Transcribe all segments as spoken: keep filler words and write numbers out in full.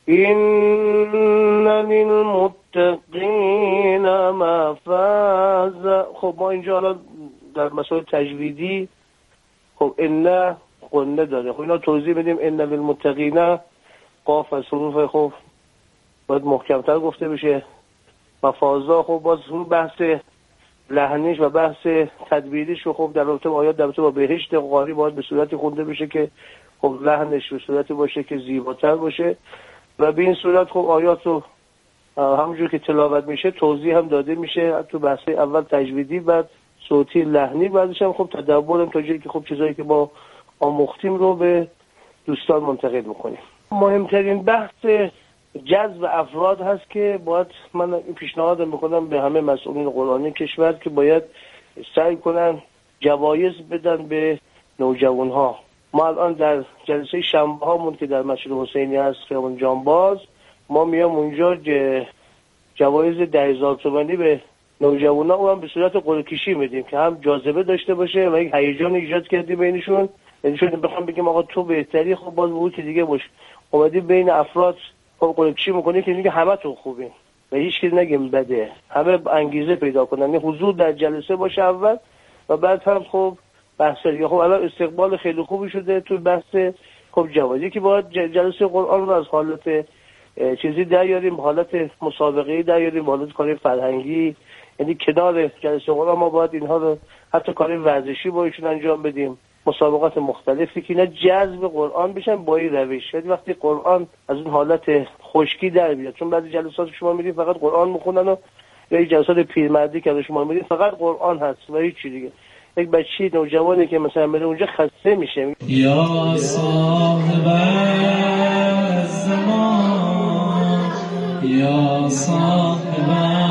این للمتقین مفازا. خب ما اینجا الان در مسائل تجویدی خب ان قنه داره، خب اینا توضیح بدیم. ان للمتقین قاف از حروف خب باید محکمتر گفته بشه. مفازا خب باز اون بحث لحنیش و بحث تدبیریش و خب در رابطه با آیات در رابطه با بهشت قاری باید به صورتی خونده بشه که خب لحنش به صورتی باشه که زیباتر باشه و به این صورت خب آیات رو همونجور که تلاوت میشه توضیح هم داده میشه، تو بحث اول تجویدی، بعد صوتی لحنی، بعدش هم خب تدبرم تا جایی که خب چیزایی که ما آموختیم رو به دوستان منتقل میکنیم. مهمترین بحث جذب افراد هست که باید من این پیشنهاد میکنم به همه مسئولین قرآنی کشور که باید سعی کنن جوایز بدن به نوجوانها. ما الان در جلسه شنبه هامون که در مسجد حسینی هست خیابان جانباز، ما میام اونجا جوایز ده هزار تومانی به نوجوانا رو هم به صورت قرعه کشی میدیم که هم جاذبه داشته باشه و یک هیجان ایجاد کردیم بینشون. یعنی شده بخوام بگیم آقا تو بهتری، خب باز بود که دیگه باش اومدی بین افراد خب قرعه کشی میکنی که میگه همه تو خوبین و هیچ کی نگیم بده، همه انگیزه پیدا کنن. یعنی حضور در جلسه باشه اول و بعد هم خب بحث دیگه. خب الان استقبال خیلی خوبی شده تو بحث خب جوازی که باید جلسه قرآن رو از حالت چیزی دراریم، حالت مسابقه‌ای دراریم، حالت کار فرهنگی. یعنی کنار جلسه قرآن ما باید اینها رو حتی کار ورزشی با ایشون انجام بدیم، مسابقات مختلفی که اینا جذب قرآن بشن با این روش. یعنی وقتی قرآن از اون حالت خشکی در بیاد، چون بعضی جلسات شما میرید فقط قرآن میخونن و یا جلسات پیرمردی که شما میرید فقط قرآن هست و هیچ چیز دیگه. یک بچی نوجوانی که مثلا بره اونجا خسته میشه. یا صاحب الزمان، یا صاحب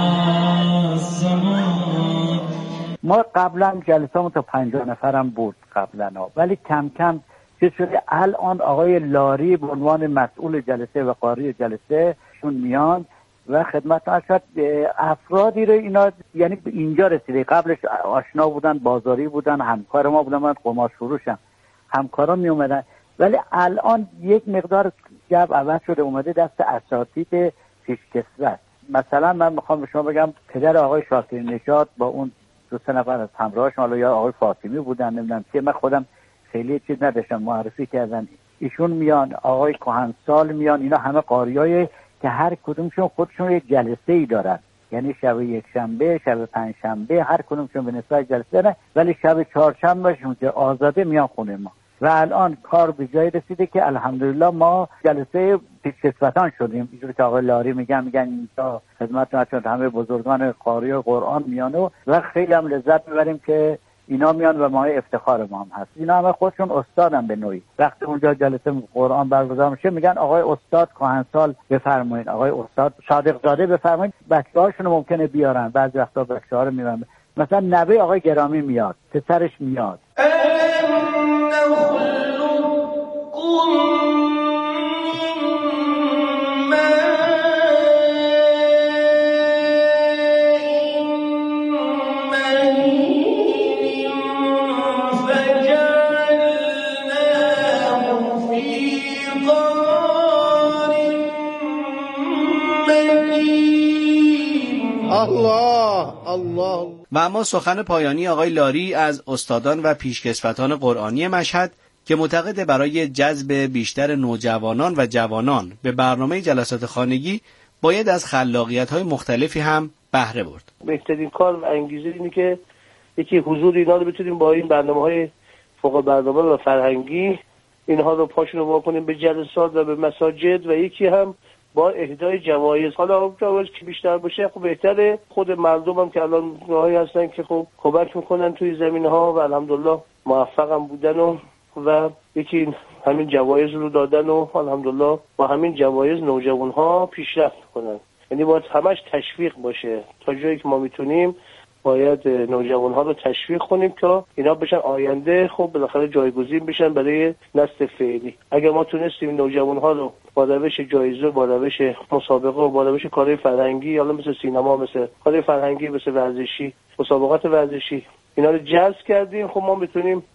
الزمان. ما قبلا جلسه‌مون تا پنجاه نفرم بود قبلا ها، ولی کم کم چیز شده. الان آقای لاری به عنوان مسئول جلسه و قاری جلسه شون میان و خدمت ارشد افرادی رو اینا یعنی اینجا رسیده. قبلش آشنا بودن، بازاری بودن، همکار ما بودن، من قماش فروشم، همکارا می اومدن، ولی الان یک مقدار جو عوض شده، اومده دست اساتید پیشکسوت. مثلا من میخوام به شما بگم پدر آقای شاکر نژاد با اون دو سه نفر از همراهش، حالا یا آقای فاطمی بودن نمیدونم که، من خودم خیلی چیز نداشتم، معرفی کردن ایشون میان، آقای کهنسال میان، اینا همه قاریای که هر کدومشون خودشون یک جلسه ای دارن. یعنی شب یک شنبه، شب پنج شنبه هر کدومشون به نسبت جلسه دارن، ولی شب چهارشنبهشون که آزاده میان خونه ما. و الان کار به جای رسیده که الحمدلله ما جلسه پیشکسوتان شدیم. اینجوری که آقای لاری میگن میگن اینجا خدمت چون همه بزرگان قاری و قرآن میان و, و خیلی هم لذت میبریم که اینا میان و مایه افتخار ما هم هست. اینا همه خودشون استادن به نوعی. وقتی اونجا جلسه قرآن برگزار میشه میگن آقای استاد کهنسال بفرمایید، آقای استاد صادق زاده بفرمایید. بچه‌هاشون ممکنه بیارن، بعضی وقتا بچه‌ها رو میارن، مثلا نوه آقای گرامی میاد، پسرش میاد. الله الله. و اما سخن پایانی آقای لاری از استادان و پیشکسوتان قرآنی مشهد که معتقد برای جذب بیشتر نوجوانان و جوانان به برنامه جلسات خانگی باید از خلاقیت‌های مختلفی هم بهره برد. بهترین کار و انگیزه اینه که یکی حضور اینا رو بتونیم با این برنامه‌های فوق برنامه و فرهنگی اینها رو پاشون رو واکنیم به جلسات و به مساجد، و یکی هم با اهدای جوایز. حالا جوایز که بیشتر باشه خب بهتره. خود مردم هم که الان راهی هستن که خب کمک میکنن توی زمینه‌ها و الحمدلله موفق هم بودن و و یکی همین جوایز رو دادن و الحمدلله با همین جوایز نوجوان‌ها پیشرفت کنن. یعنی باید همش تشویق باشه. تا جایی که ما میتونیم باید نوجوان‌ها رو تشویق کنیم که اینا بشن آینده خب بالاخره جایگزین بشن برای نسل فعلی. اگر ما تونستیم نوجوان‌ها رو با روش جایزه، با روش مسابقه و با روش کارهای فرهنگی، حالا مثل سینما، مثل کارهای فرهنگی، مثل ورزشی، مسابقات ورزشی، اینا رو جذب کردیم، خب ما میتونیم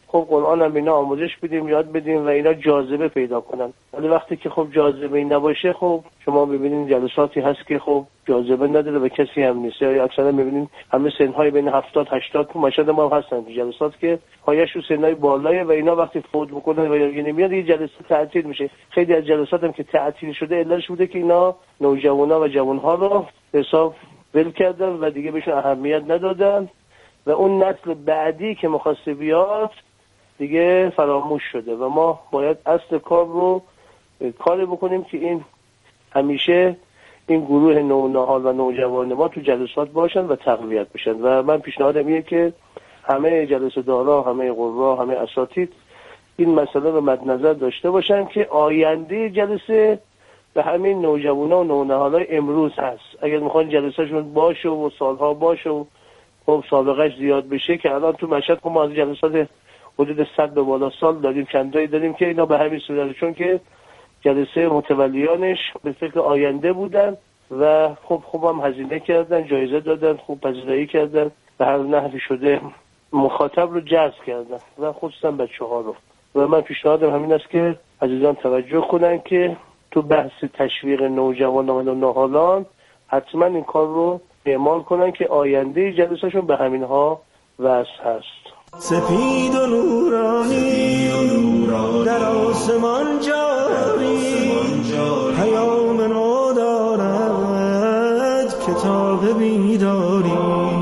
خب قرآن هم اینا آموزش بدیم، یاد بدیم و اینا جاذبه پیدا کنن. ولی وقتی که خب جاذبه این نباشه، خب شما ببینید جلساتی هست که خب جاذبه نداره و کسی هم نیست. یا اکثرا ببینید همه سنهای بین هفتاد هشتاد تو مشهد ما هستن جلسات که پایش رو سنهای بالایه و اینا وقتی فوت بکنن و یعنی میاد یه جلسه تعطیل میشه. خیلی از جلسات هم که تعطیل شده علتش بوده که اینا نوجوانا و جوانها رو حساب ول کردن و دیگه بهشون اهمیت ندادن و اون نسل بعدی که می‌خواسته بیاد دیگه فراموش شده و ما باید اصل کار رو کاری بکنیم که این همیشه این گروه نونهال و نوجوان ما تو جلسات باشن و تقویت بشن. و من پیشنهادم اینه که همه جلسه دارا، همه قرا، همه اساتید این مسئله رو مد نظر داشته باشن که آینده جلسه به همین نوجوانا و نونهالای امروز هست. اگر میخوان جلسهشون باشه و سالها باشه و خب سابقهش زیاد بشه که الان تو مشهد خب ما از جلسات حدود صد به بالا سال داریم، چندایی داریم که اینا به همین صورت، چون که جلسه متولیانش به فکر آینده بودن و خب خوب هم هزینه کردن، جایزه دادن، خوب پذیرایی کردن به هر نحوی شده مخاطب رو جذب کردن و خصوصا بچه ها رو. و من پیشنهادم همین است که عزیزان توجه کنن که تو بحث تشویق نوجوانان و نوحالان حتما این کار رو اعمال کنن که آینده جلسهشون به همینها واسه هست. سپید و نورانی در آسمان جاری، پیام نو دارد کتاب بیداری،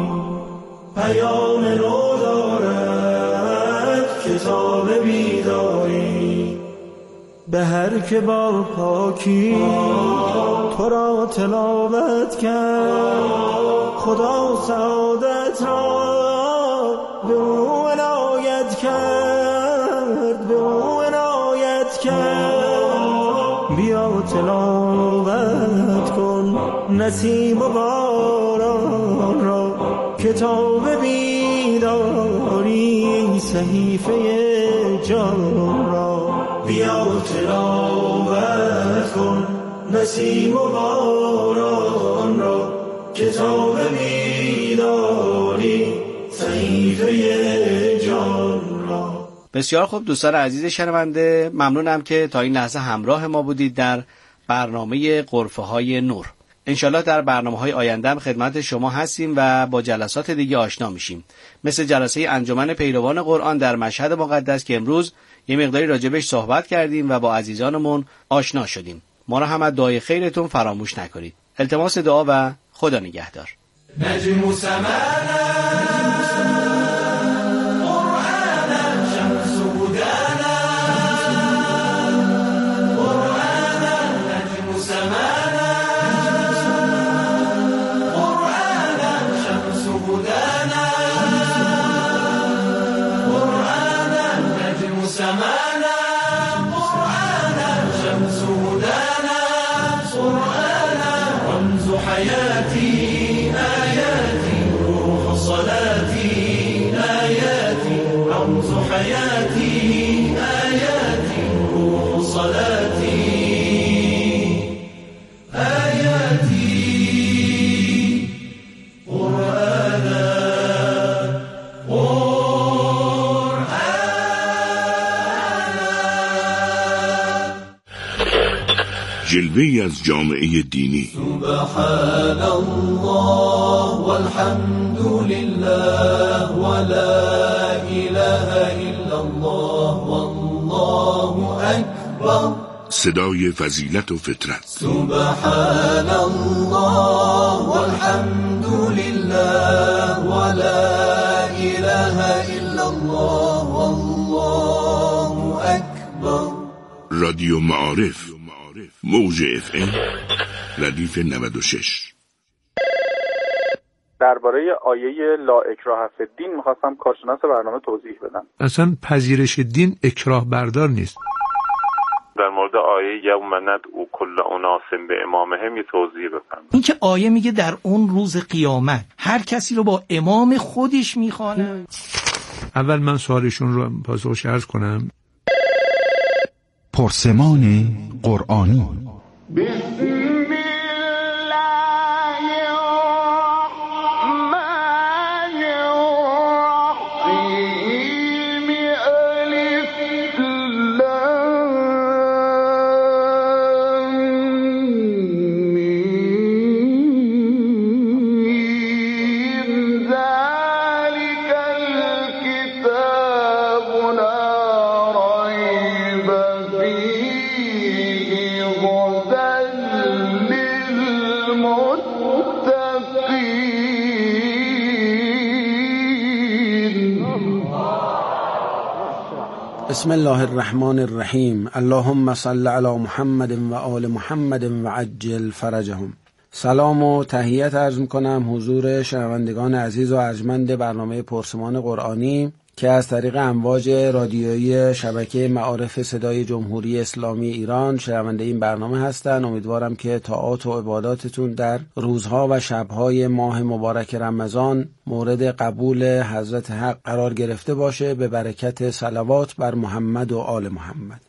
پیام نو دارد کتاب بیداری. به هر که با پاکی تو را تلاوت کرد، خدا سعادت را به او عنایت کرد، به او عنایت کرد. بیا تلاوت کن نسیم و باران را، کتاب بیداری صحیفه جان را. بیا تلاوت کن نسیم و باران را، کتاب بیداری صحیفه جان را. بسیار خوب دوستان عزیز شنونده، ممنونم که تا این لحظه همراه ما بودید در برنامه غرفه های نور. انشالله در برنامه های آینده هم خدمت شما هستیم و با جلسات دیگه آشنا میشیم، مثل جلسه انجمن پیروان قرآن در مشهد مقدس که امروز یه مقداری راجبش صحبت کردیم و با عزیزانمون آشنا شدیم. ما را هم از دعای خیرتون فراموش نکنید. التماس دعا و خدا نگهدار. نجم سمانا قرآنا شمس هدانا، قرآنا نجم سمانا قرآنا شمس هدانا، قرآنا نجم سمانا قرآنا شمس هدانا، قرآنا رمز حياتي آياتي روح صلاتي آياتي رمز حياتي آياتي روح صلاتي آياتي قرآنا جلوه‌ای از جامعه دینی. سبحان الله والحمد لله ولا اله الا الله والله اکبر. صدای فضیلت و فطرت. سبحان الله والحمد لله ولا اله الا الله والله اکبر. رادیو معارف موج اف ام ردیف نود و شش. درباره آیه لا اکراه فی الدین می‌خواستم کارشناس برنامه توضیح بدم. اصلا پذیرش دین اکراه بردار نیست. در مورد آیه یوم ندعو کل اناس به امامهم یه توضیح بفرمایید. این که آیه میگه در اون روز قیامت هر کسی رو با امام خودش میخوانه. اول من سوالشون رو پاسخش عرض کنم. پرسمان قرآنی. بسم الله الرحمن الرحیم. اللهم صل علی محمد و آل محمد و عجل فرجهم. سلام و تحیت عرض میکنم حضور شنوندگان عزیز و ارجمند برنامه پرسمان قرآنی که از طریق امواج رادیویی شبکه معارف صدای جمهوری اسلامی ایران شنونده این برنامه هستند. امیدوارم که طاعات و عباداتتون در روزها و شبهای ماه مبارک رمضان مورد قبول حضرت حق قرار گرفته باشه به برکت صلوات بر محمد و آل محمد.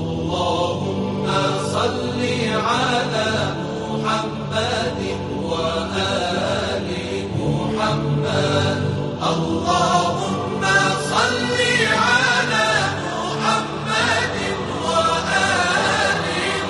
اللهم صل علی محمد و آل محمد. اللهم صل علی محمد و آل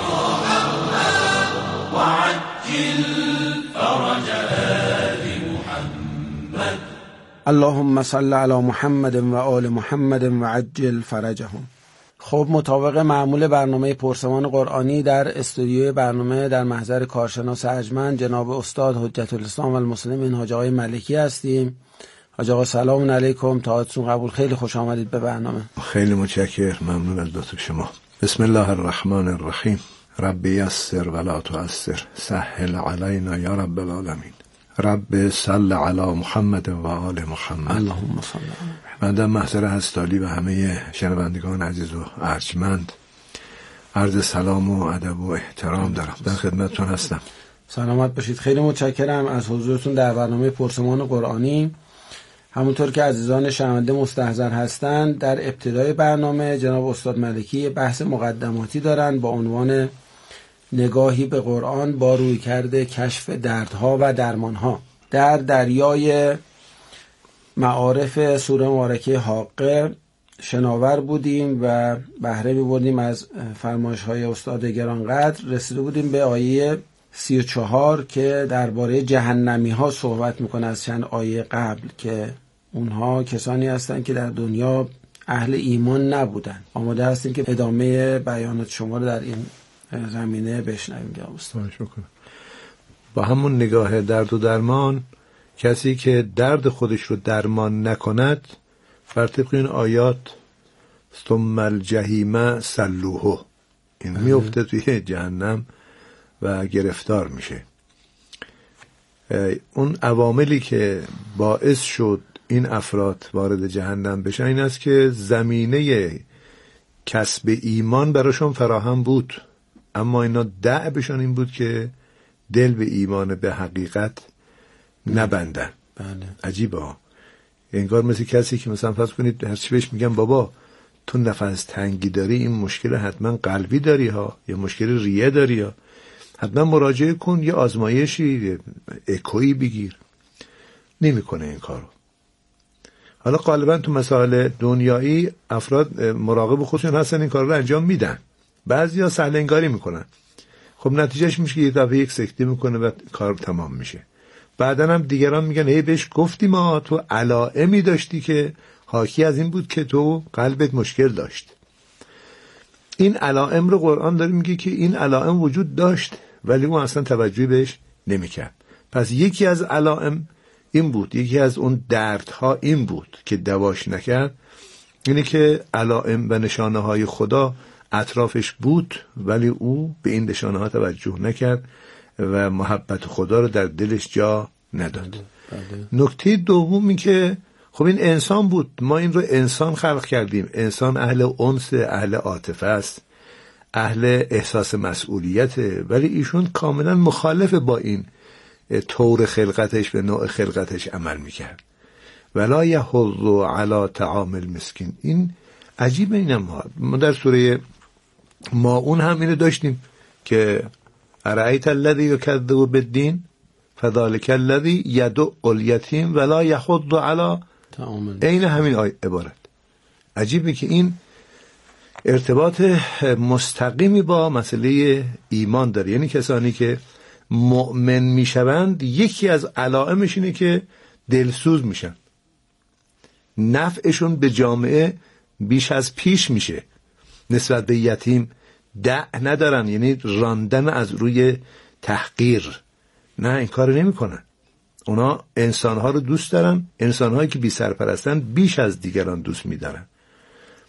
محمد و عجل فرج آل محمد. اللهم صل علی محمد و آل محمد و عجل فرجهم. خب مطابق معمول برنامه پرسمان قرآنی در استودیوی برنامه در محضر کارشناس ارجمند جناب استاد حجت الاسلام و المسلمین حاج آقای ملکی هستیم. حاج آقا سلام علیکم، طاعتتون قبول، خیلی خوش آمدید به برنامه. خیلی متشکرم، ممنون از لطف شما. بسم الله الرحمن الرحیم. رب یسر ولا تعسر، سهل علینا یا رب العالمین. رب صل علی محمد و آل محمد. اللهم صل علی. من در محضر هستالی و همه شنوندگان عزیز و ارجمند عرض سلام و ادب و احترام دارم. در خدمتتون هستم. سلامت باشید. خیلی متشکرم از حضورتون در برنامه پرسمان قرآنی. همونطور که عزیزان شنونده مستحضر هستند، در ابتدای برنامه جناب استاد ملکی بحث مقدماتی دارند با عنوان نگاهی به قرآن با رویکرد کشف دردها و درمانها. در دریای معارف سوره مبارکه حاقه شناور بودیم و بهره می‌بردیم از فرمایش‌های استاد گرانقدر. رسیده بودیم به آیه سی و چهار که درباره جهنمی‌ها صحبت می‌کنه از چند آیه قبل که اونها کسانی هستند که در دنیا اهل ایمان نبودن. آماده هستیم که ادامه بیانات شما رو در این زمینه بشنویم. با همون نگاه درد و درمان، کسی که درد خودش رو درمان نکند بر طبق این آیات ثم الجحیم صلوه، این میفته توی جهنم و گرفتار میشه. اون عواملی که باعث شد این افراد وارد جهنم بشن این است که زمینه کسب ایمان براشون فراهم بود، اما اینا دأبشون این بود که دل به ایمان به حقیقت نبندن. بله. عجیبه ها. انگار مثل کسی که مثلا فرض کنید هر چی بهش میگم بابا تو نفس تنگی داری، این مشکل حتما قلبی داری ها، یا مشکل ریه داری ها، حتما مراجعه کن، یه آزمایشی اکویی بگیر. نمیکنه این کارو. حالا غالبا تو مسائل دنیایی افراد مراقب خودشون هستن، این کار رو انجام میدن. بعضیا سهل انگاری میکنن. خب نتیجهش میشه که یه دفعه یک سکته میکنه و کار تمام میشه. بعدن هم دیگران میگن هی بهش گفتی ما تو علائمی داشتی که حاکی از این بود که تو قلبت مشکل داشت. این علائم رو قرآن داره میگه که این علائم وجود داشت ولی اون اصلا توجهی بهش نمیکرد. پس یکی از علائم این بود، یکی از اون دردها این بود که دواش نکرد، اینه که علائم و نشانه های خدا اطرافش بود ولی او به این نشانه ها توجه نکرد و محبت خدا رو در دلش جا نداد. نکته دومی که خب این انسان بود، ما این رو انسان خلق کردیم. انسان اهل انس، اهل عاطفه است، اهل احساس مسئولیته، ولی ایشون کاملا مخالف با این طور خلقتش به نوع خلقتش عمل میکرد. ولا یحض علی طعام المسکین. این عجیبه. اینم ما در سوره ماعون هم اینو داشتیم که ارایت الذی یکذب بالدین فذلک الذی یدع الیتیم ولا یحض علی طعام. این همین آیه عبارت. عجیبه که این ارتباط مستقیمی با مسئله ایمان داره. یعنی کسانی که مؤمن میشوند یکی از علائمش اینه که دلسوز میشن، نفعشون به جامعه بیش از پیش میشه، نسبت به یتیم دع ندارن، یعنی راندن از روی تحقیر. نه، این کار نمی کنن. اونا انسانها رو دوست دارن، انسانهایی که بی سرپرستن بیش از دیگران دوست می دارن.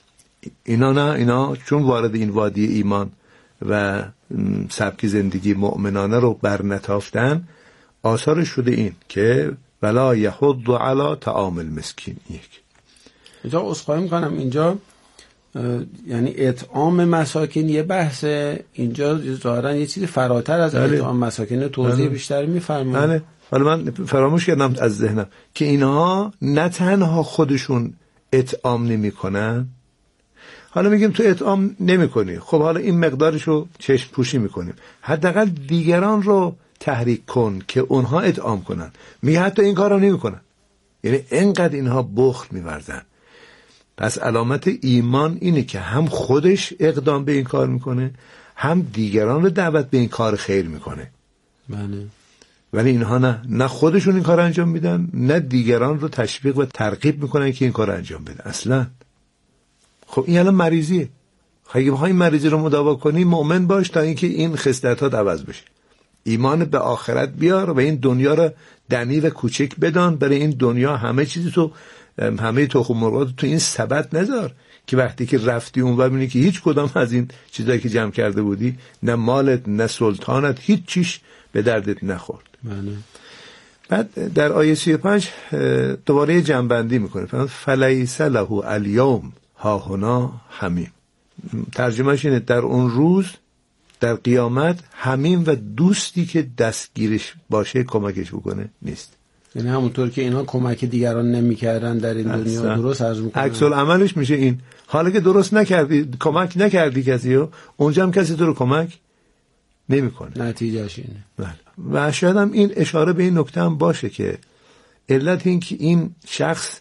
اینا نه، اینا چون وارد این وادی ایمان و سبک زندگی مؤمنانه رو برنتافتن، آثار شده این که ولا یحض علی طعام المسکین. یک اینجا عذرخواهی میکنم، اینجا یعنی اطعام مساکین یه بحثه، اینجا ظاهرا یه چیزی فراتر از بله. اطعام مساکین توضیح بله. بیشتری میفرمایید. بله. ولی من فراموش کردم از ذهنم که اینها نه تنها خودشون اطعام نمی کنن، حالا میگیم تو اطعام نمی کنی، خب حالا این مقدارش رو چشم پوشی میکنیم، حداقل دیگران رو تحریک کن که اونها اطعام کنن. میگه حتی این کار رو نمی کنن، یعنی اینقدر اینها بخل میورزن. پس علامت ایمان اینه که هم خودش اقدام به این کار میکنه، هم دیگران رو دعوت به این کار خیر میکنه. بله. ولی اینها نه، نه خودشون این کار انجام میدن، نه دیگران رو تشویق و ترغیب میکنن که این کار انجام بده اصلا. خب این الان مریضیه. اگه بخوای این مریضی رو مداوا کنی، مؤمن باش تا اینکه این خصلتات عوض بشه. ایمان به آخرت بیار و این دنیا رو دنی و کوچک بدان. برای این دنیا همه چیزی تو همه تخم مرغات تو این سبد نذار که وقتی که رفتی اون و ببینی که هیچ کدام از این چیزایی که جمع کرده بودی، نه مالت نه سلطانت، هیچ چیش به دردت نخورد. بله. بعد در آیه سی و پنج دوباره جنبندی میکنه، فلیس له الیوم هاهنا حمیم. ترجمهش اینه در اون روز در قیامت حمیم و دوستی که دستگیرش باشه کمکش بکنه نیست. یعنی همونطور که اینا کمک دیگران نمیکردن در این دنیا، اصلا. درست عرض میکنن، عکس العملش میشه این. حالا که درست نکردی، کمک نکردی کسی رو، اونجا هم کسی تو رو کمک نمیکنه. نتیجهش اینه. بله. و شاید هم این اشاره به این نکته هم باشه که علت این که این شخص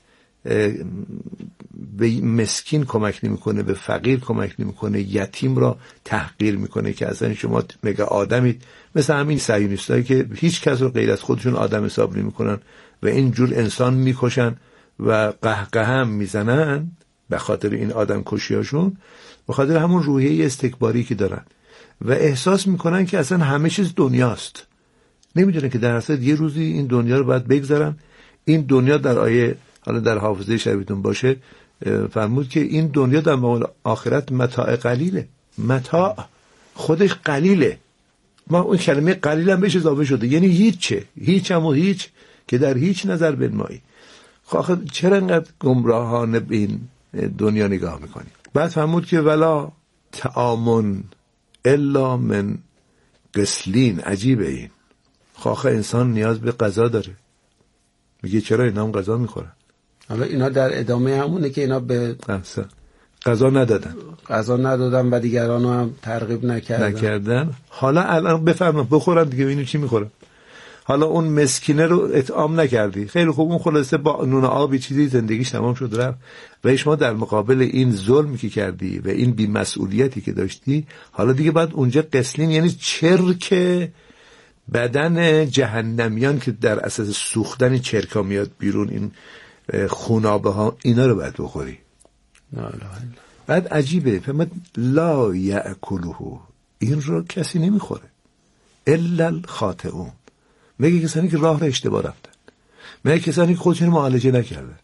به مسکین کمک نمیکنه، به فقیر کمک نمیکنه، یتیم را تحقیر میکنه که اصلا شما مگه آدمید، مثل همین صهیونیستایی که هیچ کس رو غیر از خودشون آدم حساب نمیکنن و اینجور انسان میکشن و قهقه هم میزنن به خاطر این آدم کشیاشون، به خاطر همون روحیه استکباری که دارن و احساس میکنن که اصلا همه چیز دنیاست. نمیدونن که در اصل یه روزی این دنیا رو باید بگذارن. این دنیا در آیه، حالا در حافظه شبیتون باشه، فرمود که این دنیا در مقابل آخرت متاع قلیله. متاع خودش قلیله، ما اون کلمه قلیل هم بهش اضافه شده، یعنی هیچه، هیچ هم و هیچ که در هیچ نظر بنمایی. خب چرا انقدر گمراهانه به این دنیا نگاه میکنی؟ بعد فرمود که ولا تعامن الا من قسلین. عجیبه این. خب انسان نیاز به غذا داره، میگه چرا اینا هم غذا میخورن؟ حالا اینا در ادامه همونه که اینا به غذا ندادن غذا ندادن و دیگران هم ترغیب نکردن نکردن حالا الان بفرمایید بخورن دیگه، ببینیم چی میخورن. حالا اون مسکینه رو اطعام نکردی، خیلی خوب، اون خلاصه با نون آبی چیزی زندگیش تمام شد رفت. و شما در مقابل این ظلمی که کردی و این بی‌مسئولیتی که داشتی، حالا دیگه باید اونجا قسلین، یعنی چرک بدن جهنمیان که در اساس سوختن چرکا میاد بیرون، این خونابه ها، اینا رو باید بخوری. بعد عجیبه، فهمت لا یأکله، این رو کسی نمیخوره الا الخاطئون. میگه کسانی که راه رو اشتباه رفتن، میگه کسانی که خودشون معالجه نکردن.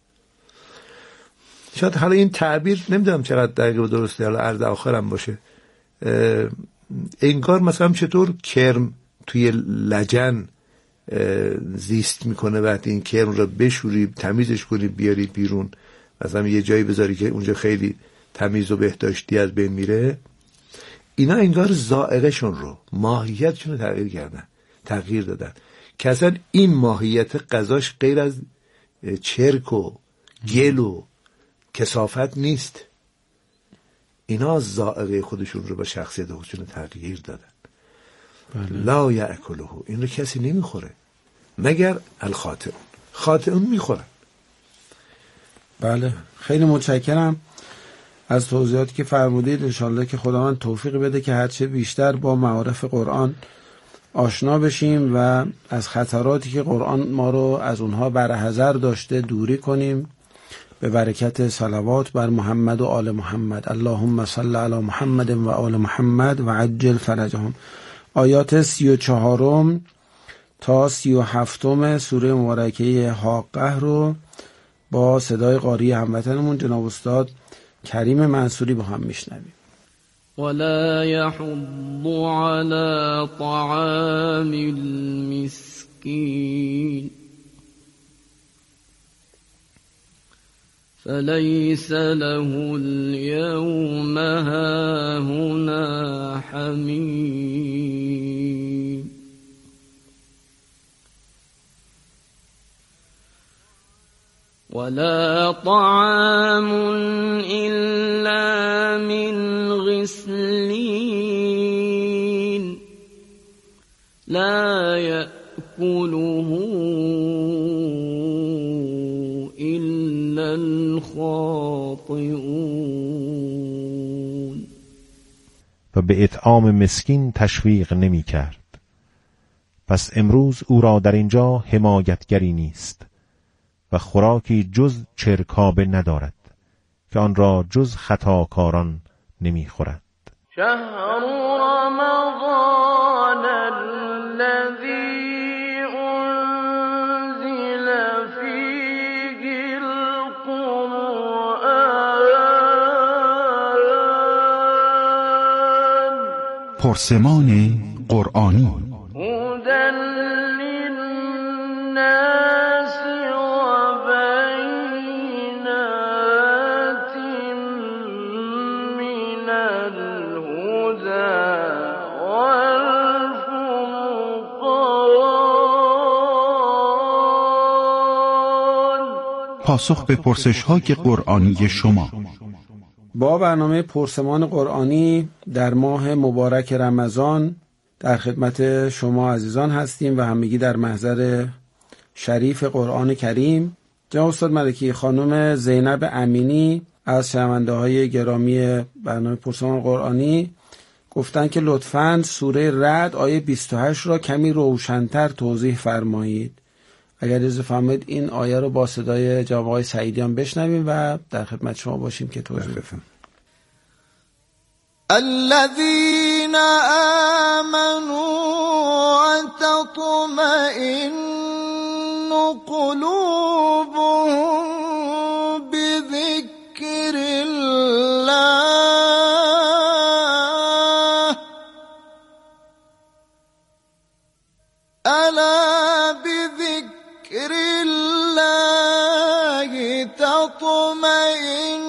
شاید حالا این تعبیر نمیدونم چقدر دقیق و درسته، حالا عرض آخرم باشه. انگار مثلا چطور کرم توی لجن زیست میکنه، وقتی این کرم رو بشوری، تمیزش کنی، بیاری بیرون، مثلا یه جایی بذاری که اونجا خیلی تمیز و بهداشتی از بین میره. اینا انگار ذائقه‌شون رو، ماهیتشون رو تغییر کردن، تغییر دادن که اصلا این ماهیت غذاش غیر از چرک و گل و کثافت نیست. اینا ذائقه خودشون رو با شخصیت خودشون تغییر دادن. بله. لا یأکله، این رو کسی نمیخوره مگر الخاطئون. خاطئون میخورن. بله، خیلی متشکرم از توضیحاتی که فرمودید. انشالله که خداوند توفیق بده که هرچه بیشتر با معارف قرآن آشنا بشیم و از خطراتی که قرآن ما رو از اونها برحذر داشته دوری کنیم، به برکت صلوات بر محمد و آل محمد. اللهم صل علی محمد و آل محمد و عجل فرجهم. آیات سی و چهارم تا سی و هفتم سوره مبارکه حاقه رو با صدای قاری هموطنمون جناب استاد کریم منصوری با هم میشنویم. ولا يحض على طعام المسكين فليس له اليوم هاهنا حميم ولا طعام إلا من غسلين لا يأكله إلا الخاطئون و به اطعام مسکین تشویق نمی کرد. پس امروز او را در اینجا حمایتگری نیست و خوراکی جز چرکابه ندارد که آن را جز خطاکاران نمی خورد. شهر رمضان الذي انزل فيه القرآن پرسمان قرآنی هدى للناس وبينات من الهدى والفرقان. پاسخ به پرسش‌های قرآنی شما. با برنامه پرسمان قرآنی در ماه مبارک رمضان در خدمت شما عزیزان هستیم و همگی در محضر شریف قرآن کریم. جناب استاد ملکی، خانم زینب امینی از شنونده های گرامی برنامه پرسمان قرآنی گفتن که لطفاً سوره رعد آیه بیست و هشت را کمی روشن‌تر توضیح فرمایید. اگر اجازه فرمایید این آیه رو با صدای جناب آقای سعیدیان بشنویم و در خدمت شما باشیم که توضیح بدیم. الذين آمنوا وتطمئن قلوبهم بذكر الله ألا بذكر الله تطمئن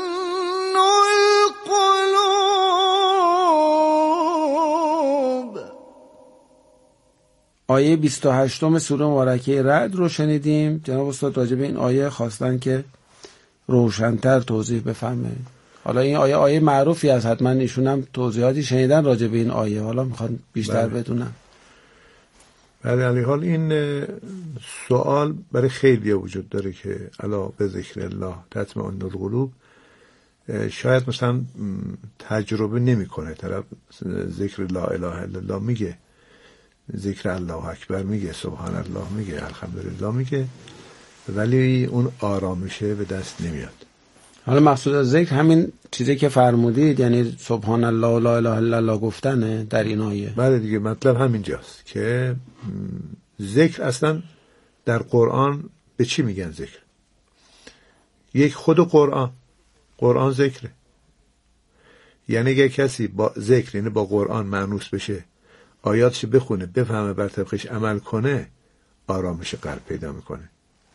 آیه بیست و هشت سوره مبارکه رعد رو شنیدیم. جناب استاد راجع به این آیه خواستن که روشن‌تر توضیح بفرمایید. حالا این آیه آیه معروفی از حتما ایشون هم توضیحاتی شنیدن راجع به این آیه، حالا میخوان بیشتر بله. بدونم. بله، علی حال این سوال برای خیلی وجود داره که الا به ذکر الله تطمئن القلوب. شاید مثلا تجربه نمیکنه طرف ذکر لا اله الا الله میگه، ذکر الله اکبر میگه، سبحان الله میگه، الحمدلله میگه، ولی اون آرامشه به دست نمیاد. حالا مقصود از ذکر همین چیزی که فرمودید، یعنی سبحان الله و لا اله الا الله گفتنه در این آیه. بله دیگه، مطلب همینجاست که ذکر اصلا در قرآن به چی میگن ذکر؟ یک خود قرآن قرآن ذکره. یعنی اگه کسی با ذکر، یعنی با قرآن مانوس بشه، آیاتش بخونه، بفهمه، بر طبقش عمل کنه، آرامش قلب پیدا میکنه.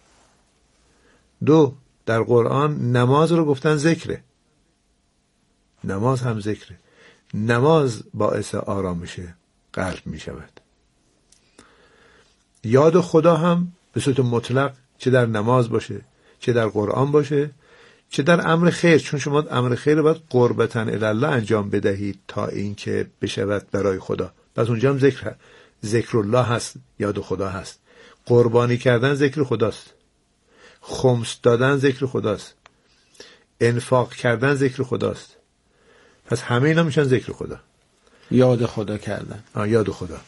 دو، در قرآن نماز رو گفتن ذکره. نماز هم ذکره. نماز باعث آرامش قلب میشود. یاد خدا هم به صورت مطلق، چه در نماز باشه، چه در قرآن باشه، چه در امر خیر، چون شما امر خیر رو باید قربتاً الی الله انجام بدهید تا این که بشود برای خدا. پس اونجا هم ذکر ذکر الله هست، یاد خدا هست. قربانی کردن ذکر خداست، خمس دادن ذکر خداست، انفاق کردن ذکر خداست. پس همه اینا میشن ذکر خدا، یاد خدا کردن. آه یاد خدا.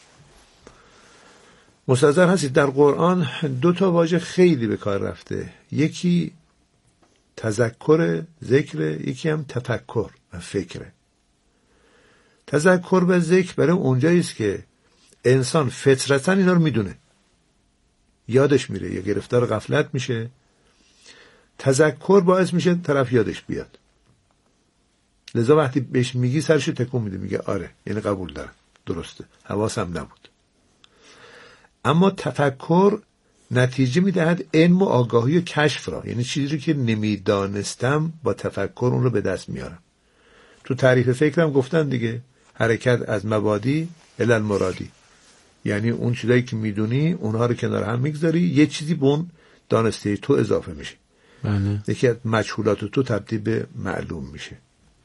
مستحضر هستید در قرآن دو تا واژه خیلی به کار رفته، یکی تذکر ذکر، یکی هم تفکر و فکره. تذکر و ذکر برای اونجایی است که انسان فطرتاً اینا رو میدونه، یادش میره یا گرفتار غفلت میشه. تذکر باعث میشه طرف یادش بیاد. لذا وقتی بهش میگی سرشو تکون میده، میگه آره، یعنی قبول دارم، درسته، حواسم نبود. اما تفکر نتیجه میدهد علم و آگاهی و کشف را، یعنی چیزی که نمیدانستم با تفکر اون رو به دست میارم. تو تعریف فکرم گفتن دیگه، حرکت از مبادی الی المرادی، یعنی اون چیزایی که میدونی اونها رو کنار هم میگذاری، یه چیزی به اون دانسته تو اضافه میشه. بله. یکی از مجهولات تو تبدیل به معلوم میشه.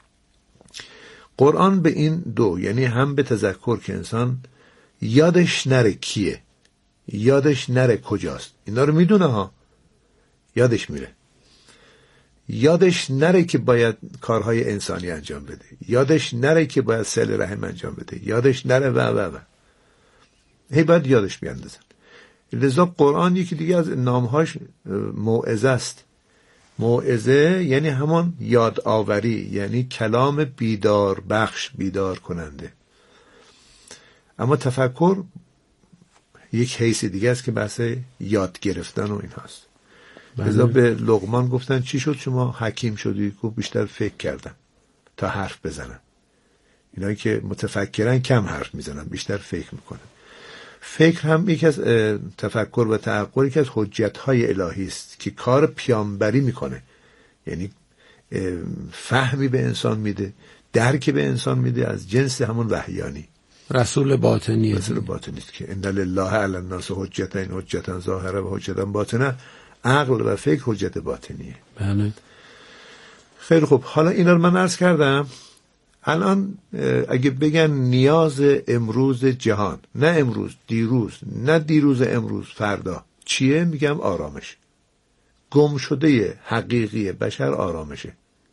قرآن به این دو، یعنی هم به تذکر که انسان یادش نره کیه، یادش نره کجاست، اینا رو میدونه ها، یادش میره، یادش نره که باید کارهای انسانی انجام بده، یادش نره که باید صله رحم انجام بده، یادش نره و و و هی باید یادش بیاندازن. لذا قرآن یکی دیگه از نامهاش موعظه است. موعظه یعنی همان یادآوری، یعنی کلام بیدار بخش، بیدار کننده. اما تفکر یک حیث دیگه است که بحث یاد گرفتن و این هاست. لذا به لقمان گفتن چی شد شما حکیم شدی؟ گفت بیشتر فکر کردم تا حرف بزنم. اینایی که متفکرن کم حرف میزنن، بیشتر فکر میکنن. فکر هم یکی از تفکر و تعقل یکی از حجت‌های الهی است که کار پیامبری میکنه، یعنی فهمی به انسان میده، درکی به انسان میده از جنس همون وحیانی. رسول باطنی رسول باطنی است که ان لله علی الناس حجتین، حجتا ظاهره و حجتا باطنه. عقل و فکر حجت باطنیه. بله. خیلی خوب، حالا اینا رو من عرض کردم. الان اگه بگن نیاز امروز جهان، نه امروز، دیروز، نه دیروز امروز، فردا چیه؟ میگم آرامش. گم شده حقیقی بشر آرامشه.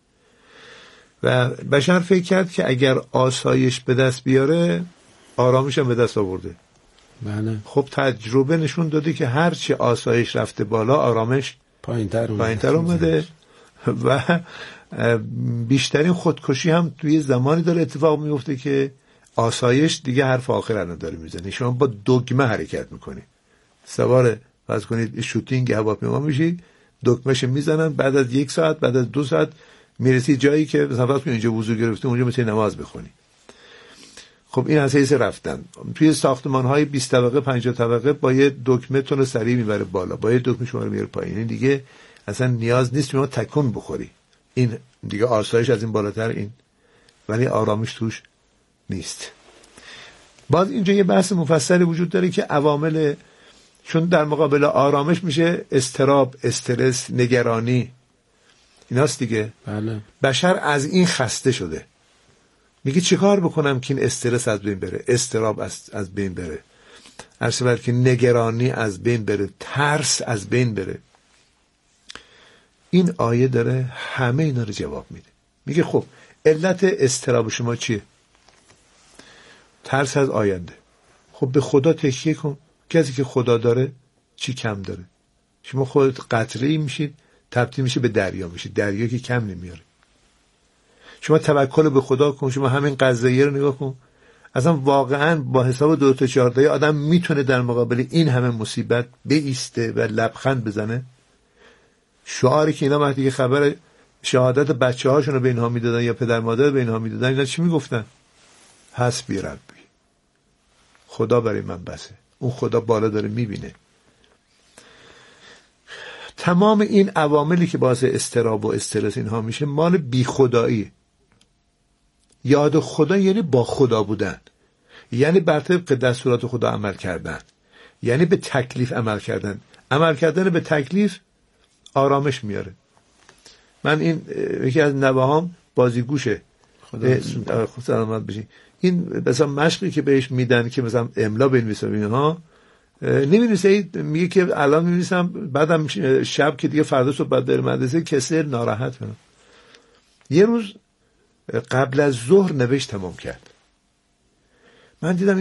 و بشر فکر کرد که اگر آسایش به دست بیاره آرامش هم به دست آورده. بله. خب تجربه نشون داده که هرچی آسایش رفته بالا آرامش پایین‌تر اومده. پایین‌تر اومده و بیشترین خودکشی هم توی زمانی داره اتفاق میفته که آسایش دیگه حرف آخر الان داره میزنه. شما با دگمه حرکت میکنی، سوار فرض کنید شوتینگ هواپیما میشی، دکمهش میزنن، بعد از یک ساعت، بعد از دو ساعت میرسی جایی که مثلا فرض کنید اینجا وضو گرفتی، اونجا میتونی نماز بخونی. خب این از حیث رفتن. توی ساختمان‌های بیست طبقه پنجاه طبقه با یه دکمه تون رو سریع میبره بالا، با یه دکمه شما رو میاره پایین. این دیگه اصلا نیاز نیست شما تکون بخوری. این دیگه آسایش از این بالاتر، این ولی آرامش توش نیست. باز اینجا یه بحث مفصلی وجود داره که عوامل، چون در مقابل آرامش میشه اضطراب، استرس، نگرانی، ایناست دیگه. بله. بشر از این خسته شده، میگه چه کار بکنم که این استرس از بین بره، اضطراب از, از بین بره، عرض که نگرانی از بین بره، ترس از بین بره. این آیه داره همه اینا رو جواب میده. میگه خب علت اضطراب شما چیه؟ ترس از آینده. خب به خدا تکیه کن. کسی که خدا داره چی کم داره؟ شما خودت قطره‌ای میشید تبدیل میشه به دریا، میشید دریا که کم نمیاره. شما توکل به خدا کن. شما همین قضیه رو نگاه کن، اصلا واقعا با حساب دو تا چهارده آدم میتونه در مقابل این همه مصیبت بایسته و لبخند بزنه؟ شعاری که اینا وقتی که خبر شهادت بچه هاشون رو به اینها میدادن یا پدر مادر به اینها میدادن، اینا چی میگفتن؟ حسبی ربی، خدا برای من بسه. اون خدا بالا داره میبینه. تمام این عواملی که باعث اضطراب و استرس اینها میشه مال بی خدایی. یاد خدا یعنی با خدا بودن، یعنی بر طبق دستورات خدا عمل کردن، یعنی به تکلیف عمل کردن. عمل کردن به تکلیف آرامش میاره. من این یکی از نوهام بازیگوشه، خدا سلامت بشی، این مثلا مشقی که بهش میدن که مثلا املا بنویسه اینها نمی‌نویسه، میگه که الان می‌نویسم، بعدم شب که دیگه فردا صبح بعد بره مدرسه کسل ناراحت کنم. یه روز قبل از ظهر نوشت تمام کرد. من دیدم